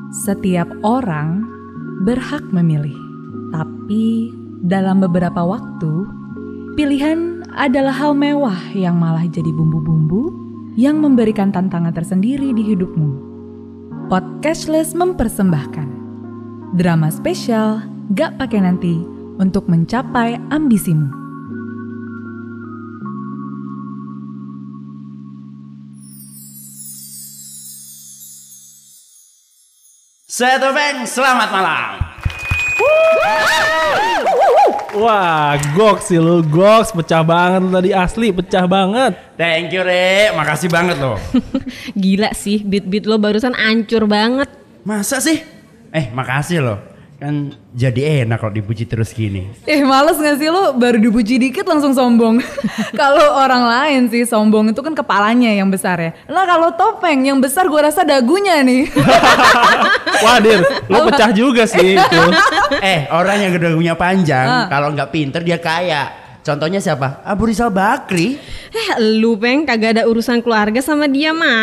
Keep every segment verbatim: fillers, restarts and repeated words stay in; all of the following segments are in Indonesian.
Setiap orang berhak memilih, tapi dalam beberapa waktu, pilihan adalah hal mewah yang malah jadi bumbu-bumbu yang memberikan tantangan tersendiri di hidupmu. Podcastless mempersembahkan drama spesial Gak Pakai Nanti untuk mencapai ambisimu. Saya Topeng, selamat malam. Wah, goks sih lu, goks, pecah banget lu tadi, asli pecah banget. Thank you, Re, makasih banget loh. Gila sih, beat-beat lo barusan ancur banget. Masa sih? Eh, makasih loh. Kan jadi enak kalau dipuji terus gini. Eh males gak sih lu baru dipuji dikit langsung sombong. Kalau orang lain sih sombong itu kan kepalanya yang besar ya. Lah kalau Topeng yang besar gua rasa dagunya nih. Wah Dir, lu pecah juga sih itu. Eh, orang yang dagunya panjang ah. Kalau nggak pinter dia kaya. Contohnya siapa? Abu Rizal Bakri. Eh lu Peng, kagak ada urusan keluarga sama dia mah.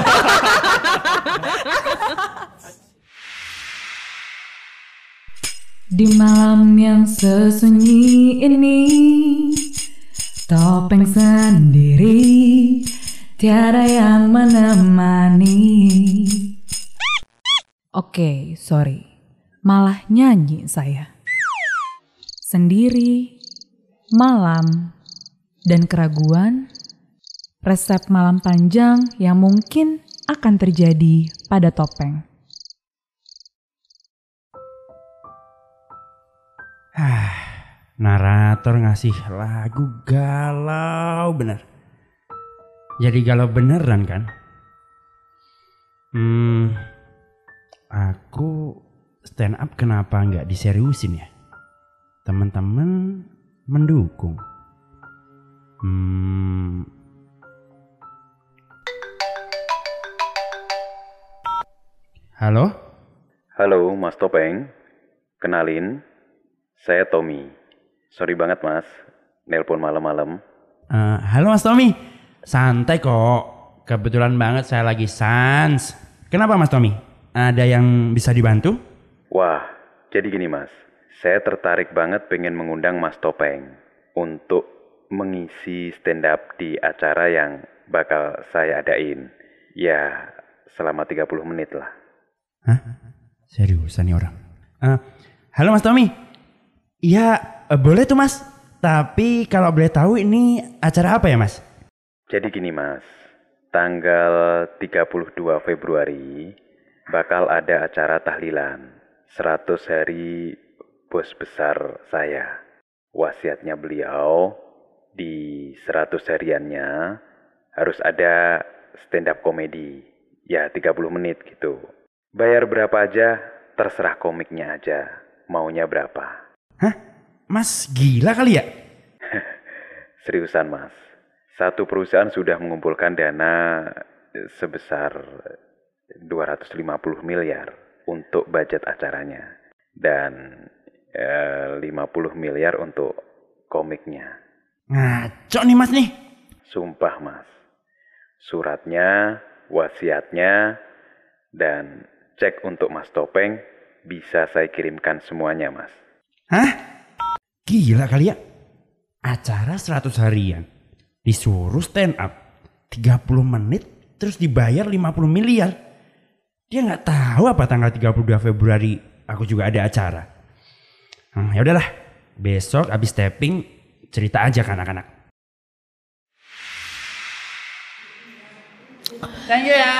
Di malam yang sesunyi ini, Topeng sendiri, tiada yang menemani. Oke, sorry, malah nyanyi saya. Sendiri, malam, dan keraguan, resep malam panjang yang mungkin akan terjadi pada Topeng. Ah, narator ngasih lagu galau bener. Jadi galau beneran kan? Hmm, aku stand up kenapa nggak diseriusin ya? Teman-teman mendukung. Hmm. Halo? Halo Mas Topeng, kenalin. Saya Tommy. Sorry banget mas, nelpon malam-malam. Uh, halo Mas Tommy, santai kok. Kebetulan banget saya lagi sans. Kenapa Mas Tommy? Ada yang bisa dibantu? Wah, jadi gini mas. Saya tertarik banget pengen mengundang Mas Topeng untuk mengisi stand up di acara yang bakal saya adain. Ya, selama tiga puluh menit lah. Hah? Seriusan nih orang? Uh, halo Mas Tommy. Iya, boleh tuh mas. Tapi kalau boleh tahu ini acara apa ya mas? Jadi gini mas, tanggal tiga puluh dua Februari bakal ada acara tahlilan seratus hari bos besar saya. Wasiatnya beliau di seratus hariannya harus ada stand up komedi. Ya tiga puluh menit gitu. Bayar berapa aja, terserah komiknya aja. Maunya berapa? Hah? Mas gila kali ya? Seriusan mas. Satu perusahaan sudah mengumpulkan dana sebesar dua ratus lima puluh miliar untuk budget acaranya. Dan eh, lima puluh miliar untuk komiknya. Ngaco nih mas nih. Sumpah mas. Suratnya, wasiatnya, dan cek untuk Mas Topeng bisa saya kirimkan semuanya mas. Hah? Gila kali ya? Acara seratus harian, disuruh stand up tiga puluh menit, terus dibayar lima puluh miliar. Dia gak tahu apa tanggal tiga puluh dua Februari aku juga ada acara. Hmm, ya udahlah, besok abis tapping cerita aja ke anak-anak. Thank you ya.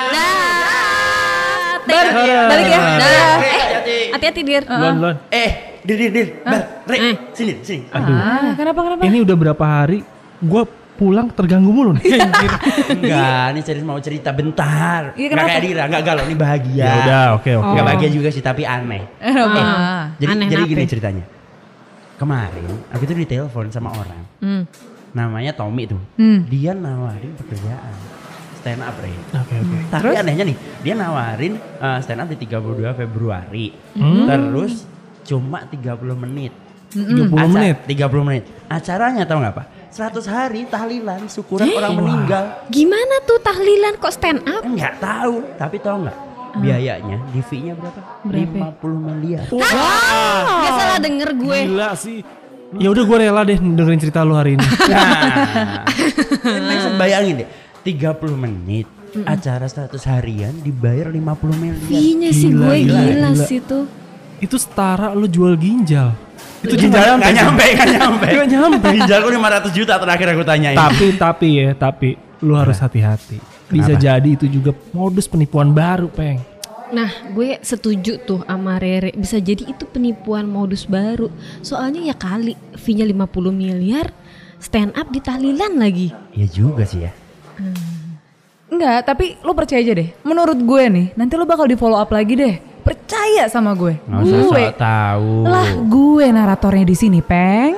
Bar, balik ya. Dah. Eh, hati-hati Dir. Lon-lon. Eh, Dir, Dir, Dir, Bar, Re, eh. sini, sini. Aduh, Ah, kenapa kenapa? ini udah berapa hari gue pulang terganggu mulu nih. Enggak, ini cerita mau cerita bentar. Iya, Enggak kenapa? kayak Dira, enggak galau, ini bahagia. Ya udah, oke oke. Enggak bahagia juga sih, tapi aneh. Eh, ah. Jadi, Aneh jadi nape? gini ceritanya. Kemarin aku tuh ditelepon sama orang. Hmm. Namanya Tommy tuh. Hmm. Dia nawarin pekerjaan stand up, Re. Oke oke. Tapi Terus? anehnya nih, dia nawarin uh, stand up di tiga puluh dua Februari. Hmm. Terus cuma tiga puluh menit. tiga puluh menit. tiga puluh menit. Acaranya tahu enggak apa? seratus hari tahlilan syukuran Eh? orang meninggal. Gimana tuh tahlilan kok stand up? Enggak tahu, tapi tahu enggak? biayanya di fee-nya berapa? Berapa? lima puluh miliar. Gak salah denger gue. Gila sih. Ya udah gue rela deh dengerin cerita lu hari ini. Nah, Neng bayangin deh, tiga puluh menit acara seratus harian dibayar lima puluh miliar. Fee-nya sih Gila, gue gila, gila, gila. sih tuh. Itu setara lu jual ginjal. Itu Ginjal nggak nyampe, nggak nyampe. Nggak nyampe. Ginjalku lima ratus juta terakhir aku tanyain. Tapi tapi ya, tapi lu harus hati-hati. Bisa Kenapa? jadi itu juga modus penipuan baru, Peng. Nah, gue setuju tuh sama Rere. Bisa jadi itu penipuan modus baru. Soalnya ya kali fee-nya lima puluh miliar, stand up di tahlilan lagi. Iya juga sih ya. Enggak, tapi lo percaya aja deh. Menurut gue nih, nanti lo bakal di follow up lagi deh. Percaya sama gue. Nggak usah Gue sok tahu. lah gue naratornya di sini, Peng.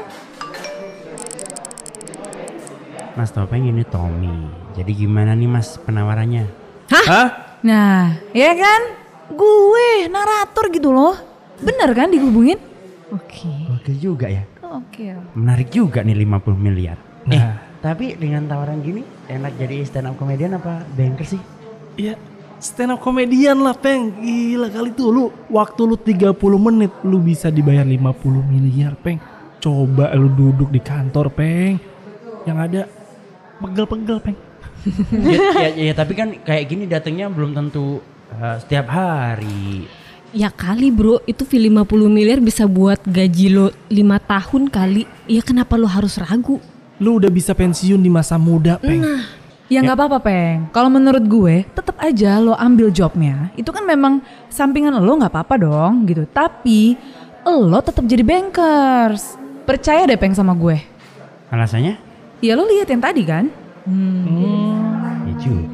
Mas Topeng ini Tommy. Jadi gimana nih Mas penawarannya? Hah? Nah, ya kan? Gue narator gitu loh. Bener kan dihubungin? Oke. Oke juga ya. Oke. Menarik juga nih lima puluh miliar. Nah. Eh, tapi dengan tawaran gini enak jadi stand up comedian apa banker sih? Ya stand up komedian lah, Peng. Gila kali tuh lu. Waktu lu tiga puluh menit lu bisa dibayar lima puluh miliar, Peng. Coba lu duduk di kantor, Peng. Yang ada pegel-pegel, Peng. ya, ya, ya tapi kan kayak gini datangnya belum tentu uh, setiap hari. Ya kali bro, itu fee lima puluh miliar bisa buat gaji lo lima tahun kali. Ya kenapa lo harus ragu? Lu udah bisa pensiun di masa muda, Peng. Nah, Ya nggak apa-apa, Peng. Kalau menurut gue, tetap aja lo ambil jobnya. Itu kan memang sampingan lo, nggak apa-apa dong, gitu. Tapi lo tetap jadi bankers. Percaya deh, Peng, sama gue. Alasannya? Ya lo lihat yang tadi kan? Ya juga.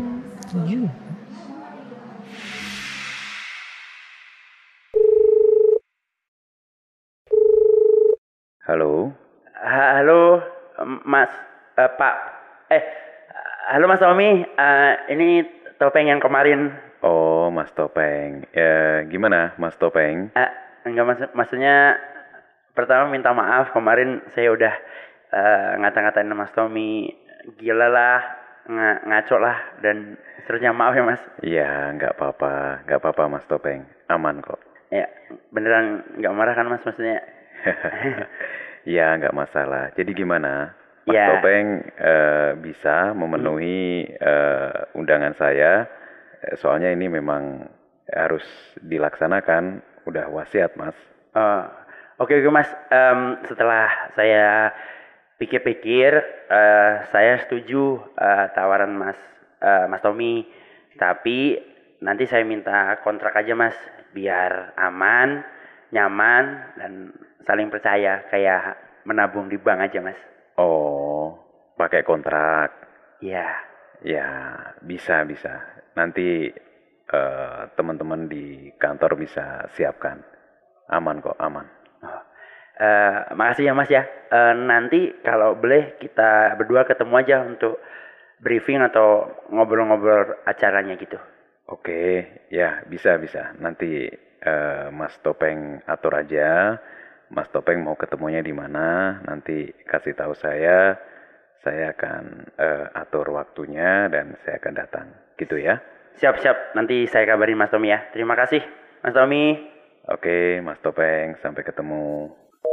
Halo? Halo, Mas, eh, Pak. Eh, halo Mas Tommy. Eh, ini Topeng yang kemarin. Oh, Mas Topeng. Ya, gimana Mas Topeng? Eh, enggak maksud, maksudnya pertama minta maaf kemarin saya udah eh, ngata-ngatain Mas Tommy gila lah, ng- ngaco lah dan seterusnya, maaf ya Mas. Ya, nggak apa-apa. Nggak apa-apa Mas Topeng. Aman kok. Ya beneran nggak marah kan Mas, maksudnya? Ya, nggak masalah. Jadi gimana? Mas Ya. Topeng eh, bisa memenuhi eh, undangan saya. Eh, Soalnya ini memang harus dilaksanakan. Udah wasiat, Mas. Oh, oke oke Mas. Em, setelah saya pikir-pikir, eh, saya setuju eh, tawaran Mas eh, Mas Tommy. Tapi nanti saya minta kontrak aja Mas, biar aman, nyaman dan saling percaya, kayak menabung di bank aja Mas. Oh, pakai kontrak. Ya. Ya, bisa bisa. Nanti eh, teman-teman di kantor bisa siapkan. Aman kok, aman. Oh. Eh, makasih ya Mas ya. Eh, nanti kalau boleh kita berdua ketemu aja untuk briefing atau ngobrol-ngobrol acaranya gitu. Oke, ya bisa bisa. Nanti eh, Mas Topeng atur aja. Mas Topeng mau ketemunya di mana? Nanti kasih tahu saya. Saya akan eh, atur waktunya dan saya akan datang. Gitu ya. Siap-siap, nanti saya kabarin Mas Tommy ya. Terima kasih Mas Tommy. Oke, Mas Topeng, sampai ketemu.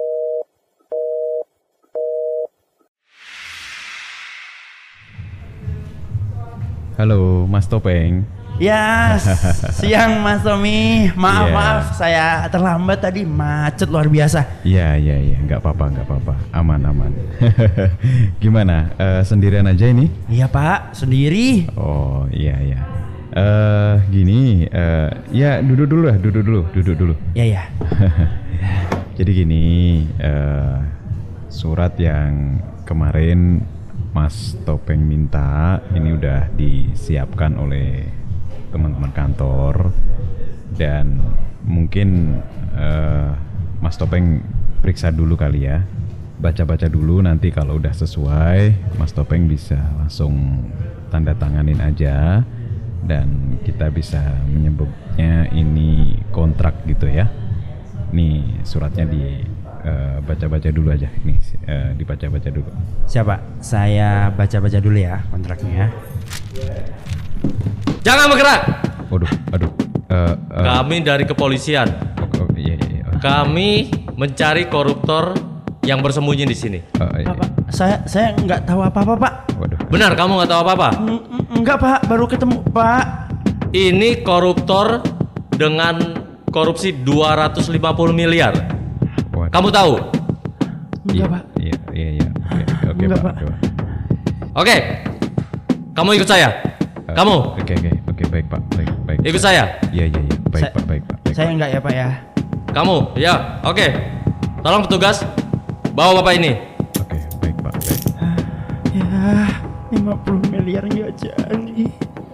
Halo, Mas Topeng. Ya, siang Mas Tommy. Maaf Iya. maaf, saya terlambat tadi, macet luar biasa. Iya, iya, iya, nggak apa-apa, nggak apa-apa, aman, aman. Gimana, eh, sendirian aja ini? Iya Pak, sendiri. Oh, iya, iya. Eh, gini, eh, ya duduk dulu lah, duduk dulu, duduk dulu. Ya ya. Jadi gini, eh, surat yang kemarin Mas Topeng minta ini udah disiapkan oleh teman-teman kantor dan mungkin eh, Mas Topeng periksa dulu kali ya, baca-baca dulu, nanti kalau udah sesuai Mas Topeng bisa langsung tanda tanganin aja dan kita bisa menyebutnya ini kontrak gitu ya. Nih suratnya di eh, baca-baca dulu aja, nih eh, dibaca-baca dulu. Siapa? Saya baca-baca dulu ya kontraknya. Jangan bergerak. Waduh, aduh, Uh, uh, Kami dari kepolisian. oh, oh, iya, iya, iya. Kami mencari koruptor yang bersembunyi di sini. Oh, iya, Pak, Pak, saya saya nggak tahu apa-apa, Pak. Waduh. Benar, kamu nggak tahu apa-apa? N- n- Enggak, Pak, baru ketemu, Pak. Ini koruptor dengan korupsi dua ratus lima puluh miliar. Waduh. Kamu tahu? Enggak, Pak. Iya, iya, iya. Oke, oke, Enggak, Pak. Pak. Oke, Pak. Oke. Kamu ikut saya. Kamu Oke, oke, oke, baik, Pak. Baik, baik. ikut saya. Iya, iya, iya. Baik, Sa- Pak, baik, Pak. Baik, Saya Pak. enggak ya, Pak ya. Kamu, ya. Oke. Tolong petugas bawa Bapak ini. Oke, baik, Pak. Baik. Ya, lima puluh miliar nggak jadi.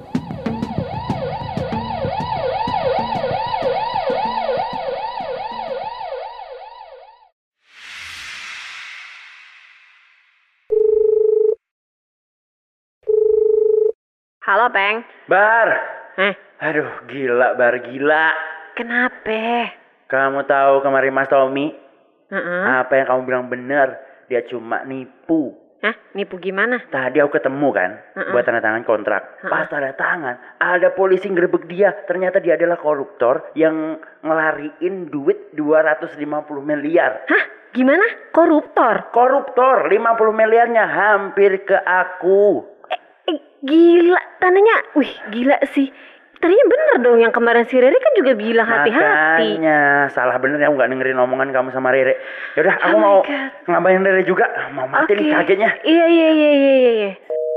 Halo, Peng. Bar. Eh, Aduh, gila, Bar, gila. kenapa? Kamu tahu kemarin Mas Tommy? Heeh. Apa yang kamu bilang benar. Dia cuma nipu. Hah, nipu gimana? Tadi aku ketemu kan, Heeh. buat tanda tangan kontrak. Pas tanda tangan, ada polisi ngerebek dia. Ternyata dia adalah koruptor yang ngelariin duit dua ratus lima puluh miliar. Hah, gimana? Koruptor? Koruptor, lima puluh miliarnya hampir ke aku. Eh, gila, tandanya, wih, gila sih. Tadinya bener dong yang kemarin si Rere kan juga bilang hati-hati. Makanya, salah bener ya aku gak dengerin omongan kamu sama Rere. Yaudah, aku Oh my mau God. ngabarin Rere juga. Mau mati nih kagetnya. Iya, iya, iya, iya, iya, iya.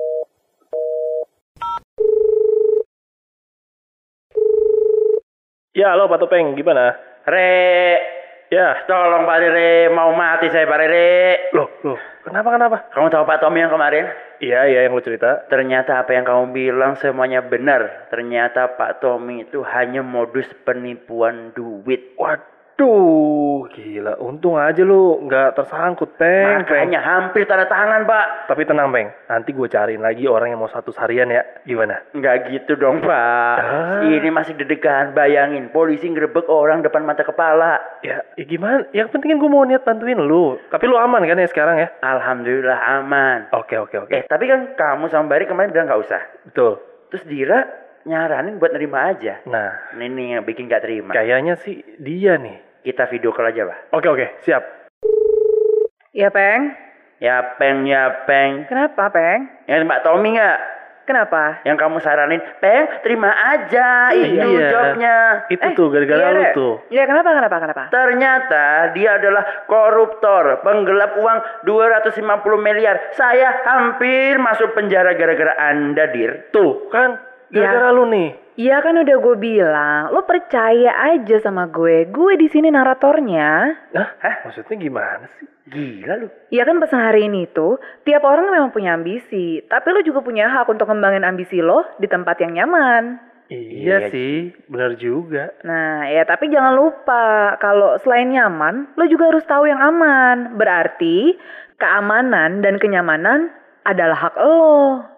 Ya, halo Pak Topeng, gimana? Re, Ya, tolong Pak Rere, mau mati saya Pak Rere. loh, loh, kenapa, kenapa? Kamu tahu Pak Tommy yang kemarin? Iya, iya yang lu cerita. Ternyata apa yang kamu bilang semuanya benar. Ternyata Pak Tommy itu hanya modus penipuan duit. Waduh, gila, untung aja lu nggak tersangkut, Peng. Peng. Makanya hampir tanda tangan, Pak. Tapi tenang, Peng, nanti gue cariin lagi orang yang mau satu harian ya, gimana? Nggak gitu dong, Pak. Ah. Ini masih deg-degan, bayangin. Polisi ngerebek orang depan mata kepala. Ya, ya gimana? Yang penting kan gue mau niat bantuin lu. Tapi lu aman kan ya sekarang ya? Alhamdulillah aman. Oke, oke, oke. Eh, tapi kan kamu sama Bari kemarin bilang nggak usah. Betul. Terus Dira nyaranin buat nerima aja. Nah, Ini nih yang bikin nggak terima. kayaknya sih dia nih. Kita video call aja, Pak. Oke, oke, siap. Ya, Peng. Ya, Peng, ya, Peng. Kenapa, Peng? Yang Mbak Tommy nggak? Kenapa? Yang kamu saranin, Peng, terima aja. Itu Iya. jobnya. Itu Eh, tuh gara-gara iya, lu Re. tuh. Ya, kenapa, kenapa, kenapa? Ternyata dia adalah koruptor, penggelap uang dua ratus lima puluh miliar. Saya hampir masuk penjara gara-gara Anda, Dir. Tuh, kan gara-gara lu nih. Iya kan udah gue bilang, lo percaya aja sama gue. Gue di sini naratornya. Hah? Hah? Maksudnya gimana sih? Gila lu. Iya kan pesan hari ini tuh, tiap orang memang punya ambisi. Tapi lo juga punya hak untuk ngembangin ambisi lo di tempat yang nyaman. Iya Iya. sih, benar juga. Nah, ya tapi jangan lupa, kalau selain nyaman, lo juga harus tahu yang aman. Berarti, keamanan dan kenyamanan adalah hak lo.